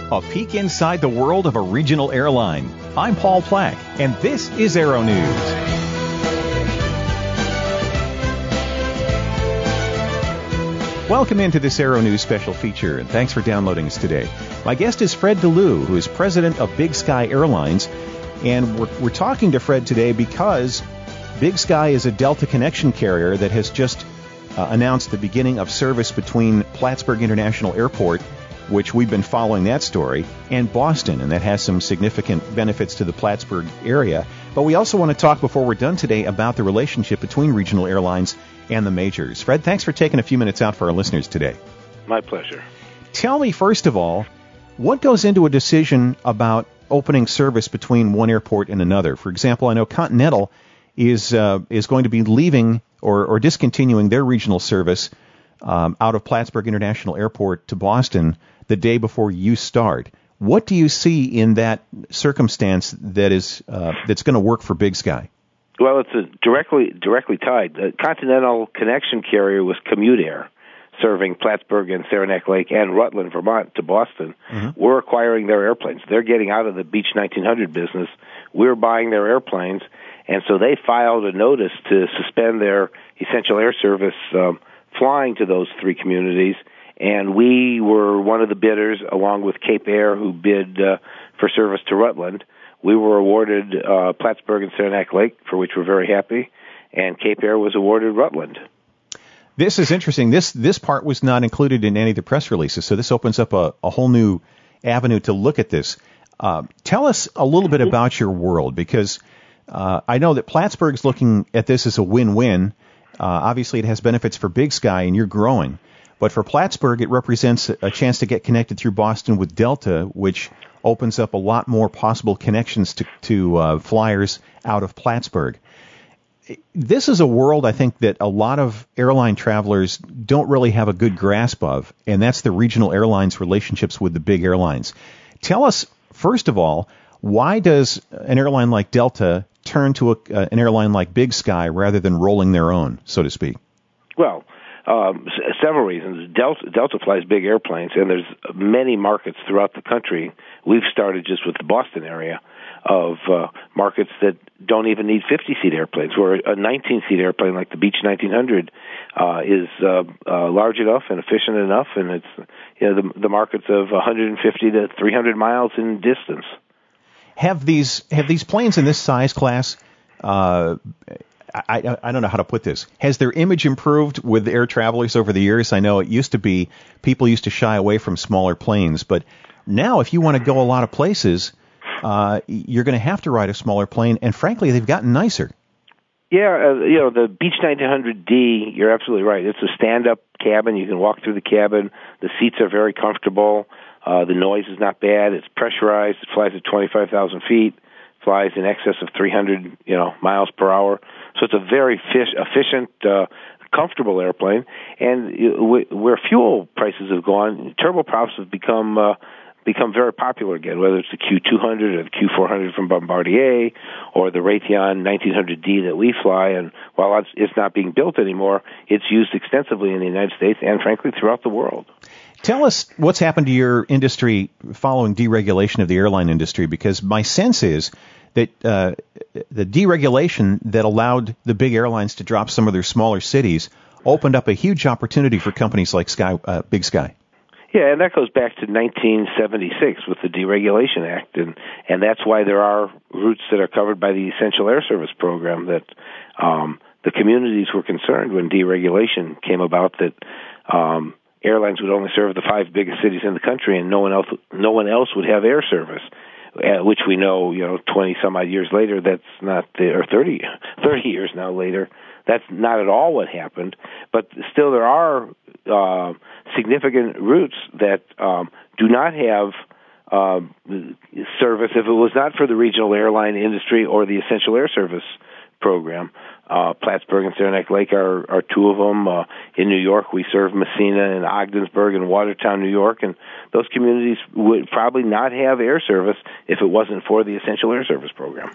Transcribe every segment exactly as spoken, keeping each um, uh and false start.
a peek inside the world of a regional airline. I'm Paul Plack, and this is Aero News. Welcome into this Aero News special feature, and thanks for downloading us today. My guest is Fred DeLue, who is president of Big Sky Airlines, and we're, we're talking to Fred today because Big Sky is a Delta connection carrier that has just uh, announced the beginning of service between Plattsburgh International Airport, which we've been following that story, and Boston, and that has some significant benefits to the Plattsburgh area. But we also want to talk, before we're done today, about the relationship between regional airlines and the majors. Fred, thanks for taking a few minutes out for our listeners today. My pleasure. Tell me, first of all, what goes into a decision about opening service between one airport and another? For example, I know Continental is uh, is going to be leaving or, or discontinuing their regional service um, out of Plattsburgh International Airport to Boston the day before you start. What do you see in that circumstance that is uh, that's going to work for Big Sky? Well, it's a directly directly tied. The Continental connection carrier was Commute Air, serving Plattsburgh and Saranac Lake and Rutland, Vermont, to Boston. Mm-hmm. We're acquiring their airplanes. They're getting out of the Beech nineteen hundred business. We're buying their airplanes, and so they filed a notice to suspend their essential air service um, flying to those three communities, and we were one of the bidders, along with Cape Air, who bid uh, for service to Rutland. We were awarded uh, Plattsburgh and Saranac Lake, for which we're very happy, and Cape Air was awarded Rutland. This is interesting. This this part was not included in any of the press releases, so this opens up a, a whole new avenue to look at this. Uh, tell us a little bit about your world, because uh, I know that Plattsburgh's looking at this as a win-win. Uh, obviously, it has benefits for Big Sky, and you're growing. But for Plattsburgh, it represents a chance to get connected through Boston with Delta, which opens up a lot more possible connections to, to uh, flyers out of Plattsburgh. This is a world, I think, that a lot of airline travelers don't really have a good grasp of, and that's the regional airlines' relationships with the big airlines. Tell us, first of all, why does an airline like Delta turn to a, uh, an airline like Big Sky rather than rolling their own, so to speak? Well, Um, s- several reasons. Delta, Delta flies big airplanes, and there's many markets throughout the country. We've started just with the Boston area of uh, markets that don't even need fifty-seat airplanes, where a nineteen-seat airplane like the Beech nineteen hundred uh, is uh, uh, large enough and efficient enough, and it's you know the, the markets of one hundred fifty to three hundred miles in distance. Have these have these planes in this size class? Uh, I, I don't know how to put this. Has their image improved with air travelers over the years? I know it used to be people used to shy away from smaller planes, but now if you want to go a lot of places, uh, you're going to have to ride a smaller plane, and frankly, they've gotten nicer. Yeah, uh, you know, the Beech nineteen hundred D, you're absolutely right. It's a stand-up cabin. You can walk through the cabin. The seats are very comfortable. Uh, the noise is not bad. It's pressurized. It flies at twenty-five thousand feet. Flies in excess of three hundred, you know, miles per hour. So it's a very fish, efficient, uh, comfortable airplane. And uh, where fuel prices have gone, turboprops have become uh, become very popular again. Whether it's the Q two hundred or the Q four hundred from Bombardier, or the Raytheon nineteen hundred D that we fly. And while it's, it's not being built anymore, it's used extensively in the United States and, frankly, throughout the world. Tell us what's happened to your industry following deregulation of the airline industry, because my sense is that uh, the deregulation that allowed the big airlines to drop some of their smaller cities opened up a huge opportunity for companies like Sky, uh, Big Sky. Yeah, and that goes back to nineteen seventy-six with the Deregulation Act, and, and that's why there are routes that are covered by the Essential Air Service Program that um, the communities were concerned when deregulation came about that um, airlines would only serve the five biggest cities in the country, and no one else, no one else would have air service. Uh, which we know, you know, twenty some odd years later, that's not the, or thirty, thirty years now later, that's not at all what happened. But still, there are uh, significant routes that um, do not have uh, service if it was not for the regional airline industry or the Essential Air Service Program. Uh, Plattsburgh and Saranac Lake are, are two of them. Uh, in New York, we serve Messina and Ogdensburg and Watertown, New York, and those communities would probably not have air service if it wasn't for the Essential Air Service Program.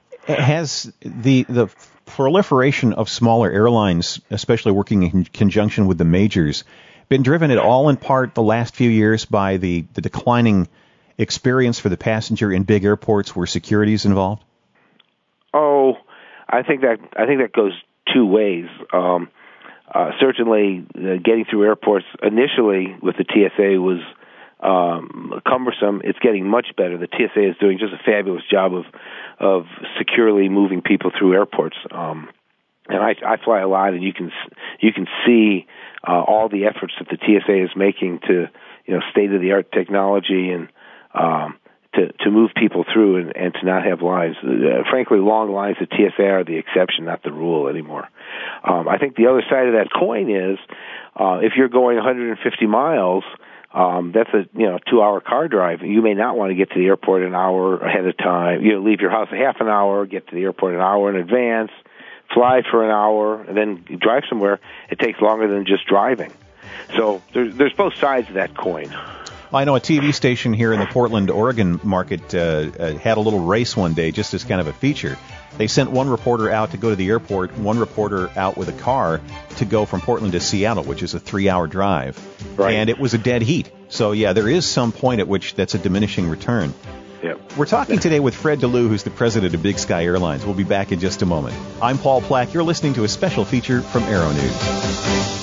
Has the the proliferation of smaller airlines, especially working in conjunction with the majors, been driven at all in part the last few years by the, the declining experience for the passenger in big airports where security is involved? Oh, I think that I think that goes two ways. Um, uh, certainly, uh, getting through airports initially with the T S A was um, cumbersome. It's getting much better. The T S A is doing just a fabulous job of of securely moving people through airports. Um, and I, I fly a lot, and you can you can see uh, all the efforts that the T S A is making to, you know, state of the art technology and um, to to move people through and, and to not have lines. Uh, frankly, long lines at T S A are the exception, not the rule anymore. Um, I think the other side of that coin is uh, if you're going one hundred fifty miles. Um, that's a you know two hour car drive. You may not want to get to the airport an hour ahead of time. You know, leave your house a half an hour, get to the airport an hour in advance, fly for an hour, and then drive somewhere. It takes longer than just driving. So there's there's both sides of that coin. I know a T V station here in the Portland, Oregon market uh, uh, had a little race one day just as kind of a feature. They sent one reporter out to go to the airport, one reporter out with a car to go from Portland to Seattle, which is a three-hour drive. Right. And it was a dead heat. So, yeah, there is some point at which that's a diminishing return. Yep. We're talking today with Fred DeLue, who's the president of Big Sky Airlines. We'll be back in just a moment. I'm Paul Plack. You're listening to a special feature from Aero News.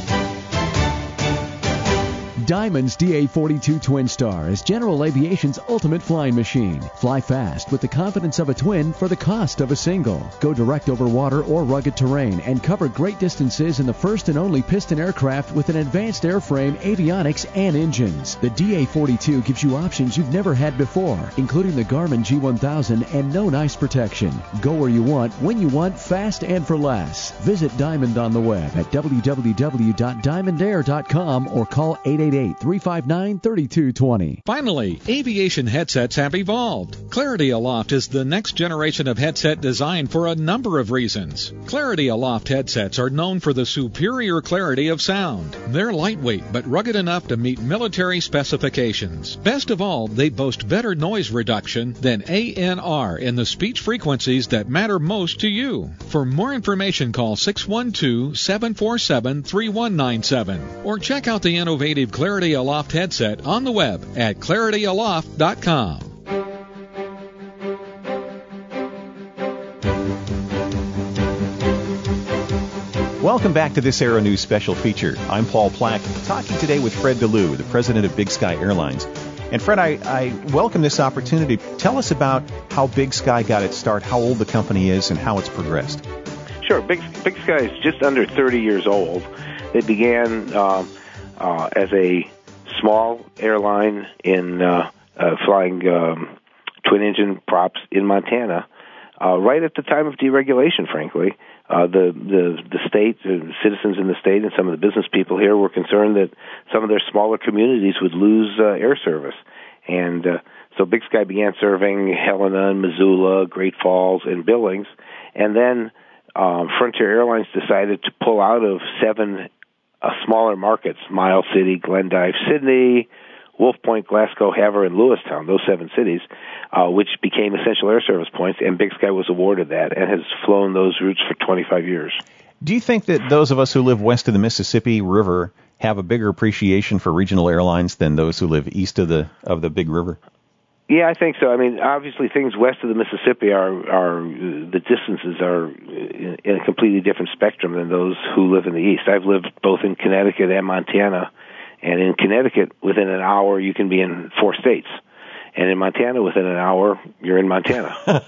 Diamond's D A forty-two Twin Star is General Aviation's ultimate flying machine. Fly fast with the confidence of a twin for the cost of a single. Go direct over water or rugged terrain and cover great distances in the first and only piston aircraft with an advanced airframe, avionics, and engines. The D A forty-two gives you options you've never had before, including the Garmin G one thousand and no ice protection. Go where you want, when you want, fast and for less. Visit Diamond on the web at w w w dot diamond air dot com or call eight eight eight, three five nine, three two two zero. Finally, aviation headsets have evolved. Clarity Aloft is the next generation of headset designed for a number of reasons. Clarity Aloft headsets are known for the superior clarity of sound. They're lightweight but rugged enough to meet military specifications. Best of all, they boast better noise reduction than A N R in the speech frequencies that matter most to you. For more information, call six one two, seven four seven, three one nine seven or check out the innovative Clarity Aloft headset on the web at clarity aloft dot com. Welcome back to this Aero News special feature. I'm Paul Plack, talking today with Fred DeLue, the president of Big Sky Airlines. And Fred, I, I welcome this opportunity. Tell us about how Big Sky got its start, how old the company is, and how it's progressed. Sure. Big, Big Sky is just under thirty years old. It began um, uh, as a small airline in uh, uh, flying um, twin-engine props in Montana, uh, right at the time of deregulation, frankly. Uh, the, the, the state, the citizens in the state, and some of the business people here were concerned that some of their smaller communities would lose uh, air service. And uh, so Big Sky began serving Helena and Missoula, Great Falls, and Billings. And then um, Frontier Airlines decided to pull out of seven uh, smaller markets, Miles City, Glendive, Sydney, Wolf Point, Glasgow, Havre, and Lewistown, those seven cities, uh, which became essential air service points, and Big Sky was awarded that and has flown those routes for twenty-five years. Do you think that those of us who live west of the Mississippi River have a bigger appreciation for regional airlines than those who live east of the of the big river? Yeah, I think so. I mean, obviously, things west of the Mississippi are are the distances are in a completely different spectrum than those who live in the east. I've lived both in Connecticut and Montana, and in Connecticut, within an hour, you can be in four states. And in Montana, within an hour, you're in Montana.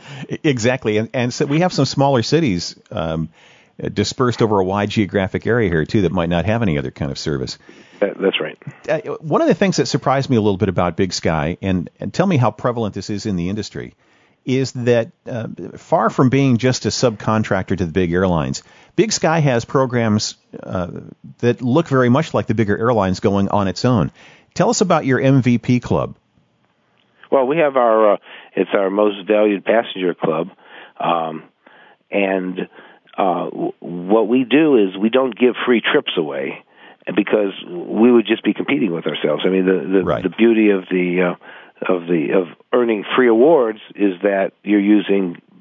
Exactly. And, and so we have some smaller cities um, dispersed over a wide geographic area here, too, that might not have any other kind of service. That, that's right. Uh, one of the things that surprised me a little bit about Big Sky, and, and tell me how prevalent this is in the industry, is that uh, far from being just a subcontractor to the big airlines, Big Sky has programs uh, that look very much like the bigger airlines going on its own. Tell us about your M V P club. Well, we have our, uh, it's our most valued passenger club, um, and uh, w- what we do is we don't give free trips away because we would just be competing with ourselves. I mean, the the, right. the beauty of the uh, of the of earning free awards is that you're using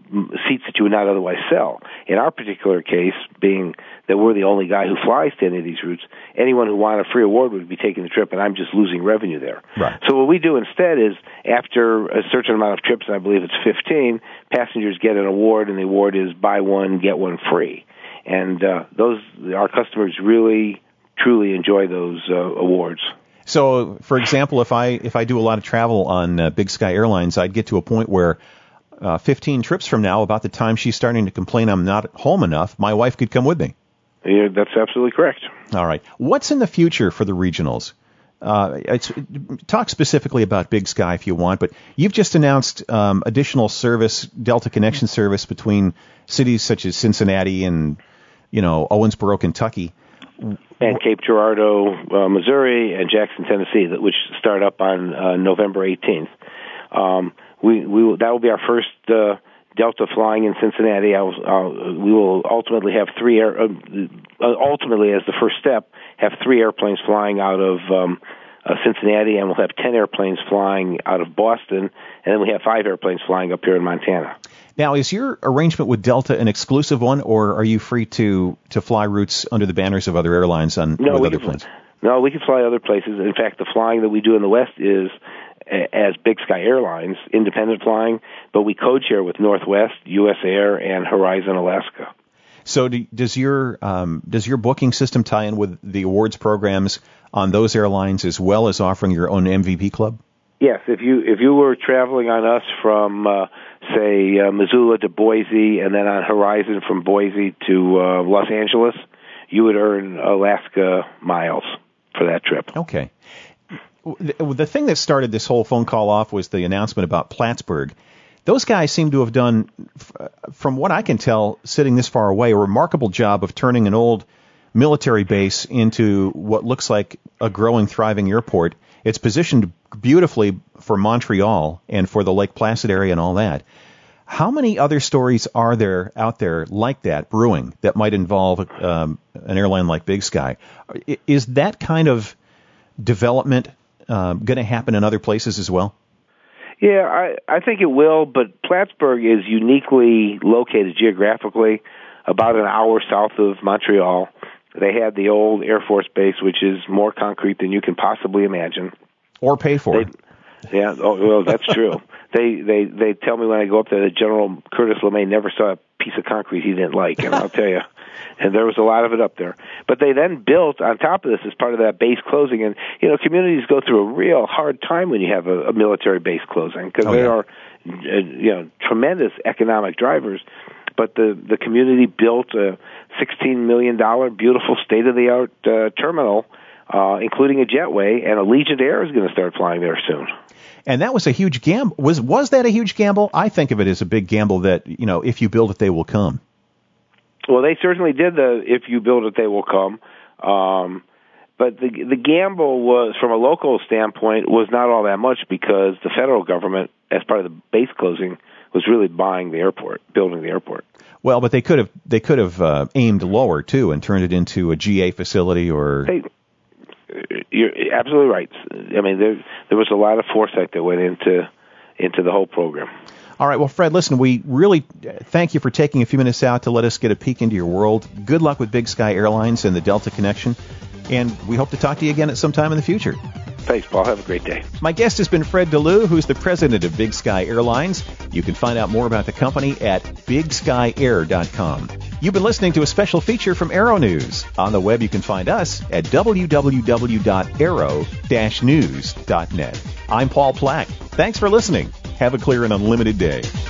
seats that you would not otherwise sell. In our particular case, being that we're the only guy who flies to any of these routes, anyone who wanted a free award would be taking the trip, and I'm just losing revenue there. Right. So what we do instead is, after a certain amount of trips, I believe it's fifteen, passengers get an award, and the award is buy one, get one free. And uh, those our customers really, truly enjoy those uh, awards. So, for example, if I if I do a lot of travel on uh, Big Sky Airlines, I'd get to a point where uh, fifteen trips from now, about the time she's starting to complain I'm not home enough, my wife could come with me. Yeah, that's absolutely correct. All right. What's in the future for the regionals? Uh, it's, talk specifically about Big Sky if you want, but you've just announced um, additional service, Delta Connection service between cities such as Cincinnati and, you know, Owensboro, Kentucky. And Cape Girardeau, uh, Missouri, and Jackson, Tennessee, that which start up on uh, November eighteenth. Um, we we will, that will be our first uh, Delta flying in Cincinnati. I will, uh, we will ultimately have three air. Uh, ultimately, as the first step, have three airplanes flying out of um, uh, Cincinnati, and we'll have ten airplanes flying out of Boston, and then we have five airplanes flying up here in Montana. Now, is your arrangement with Delta an exclusive one, or are you free to, to fly routes under the banners of other airlines on no, with we other can, planes? No, we can fly other places. In fact, the flying that we do in the West is as Big Sky Airlines, independent flying, but we code share with Northwest, U S Air, and Horizon Alaska. So do, does your um, does your booking system tie in with the awards programs on those airlines as well as offering your own M V P club? Yes, if you if you were traveling on us from uh, say uh, Missoula to Boise, and then on Horizon from Boise to uh, Los Angeles, you would earn Alaska miles for that trip. Okay. The thing that started this whole phone call off was the announcement about Plattsburgh. Those guys seem to have done, from what I can tell, sitting this far away, a remarkable job of turning an old military base into what looks like a growing, thriving airport. It's positioned beautifully for Montreal and for the Lake Placid area and all that. How many other stories are there out there like that brewing that might involve um, an airline like Big Sky? Is that kind of development um, going to happen in other places as well? Yeah, I, I think it will, but Plattsburgh is uniquely located geographically about an hour south of Montreal. They had the old Air Force base, which is more concrete than you can possibly imagine. Or pay for it. Yeah, oh, well, that's true. they, they they tell me when I go up there that General Curtis LeMay never saw a piece of concrete he didn't like, and I'll tell you, and there was a lot of it up there. But they then built, on top of this, as part of that base closing, and, you know, communities go through a real hard time when you have a, a military base closing, because oh, there yeah. are, uh, you know, tremendous economic drivers. But the, the community built a sixteen million dollars beautiful state-of-the-art uh, terminal, uh, including a jetway, and Allegiant Air is going to start flying there soon. And that was a huge gamble. Was was that a huge gamble? I think of it as a big gamble that, you know, if you build it, they will come. Well, they certainly did the if you build it, they will come. Um, but the the gamble was, from a local standpoint, was not all that much, because the federal government, as part of the base closing, was really buying the airport, building the airport. Well, but they could have they could have uh, aimed lower too and turned it into a G A facility or. They, you're absolutely right. I mean, there there was a lot of foresight that went into into the whole program. All right. Well, Fred, listen, we really thank you for taking a few minutes out to let us get a peek into your world. Good luck with Big Sky Airlines and the Delta Connection, and we hope to talk to you again at some time in the future. Thanks, Paul. Have a great day. My guest has been Fred DeLue, who's the president of Big Sky Airlines. You can find out more about the company at big sky air dot com. You've been listening to a special feature from Aero News. On the web, you can find us at w w w dot aero dash news dot net. I'm Paul Plack. Thanks for listening. Have a clear and unlimited day.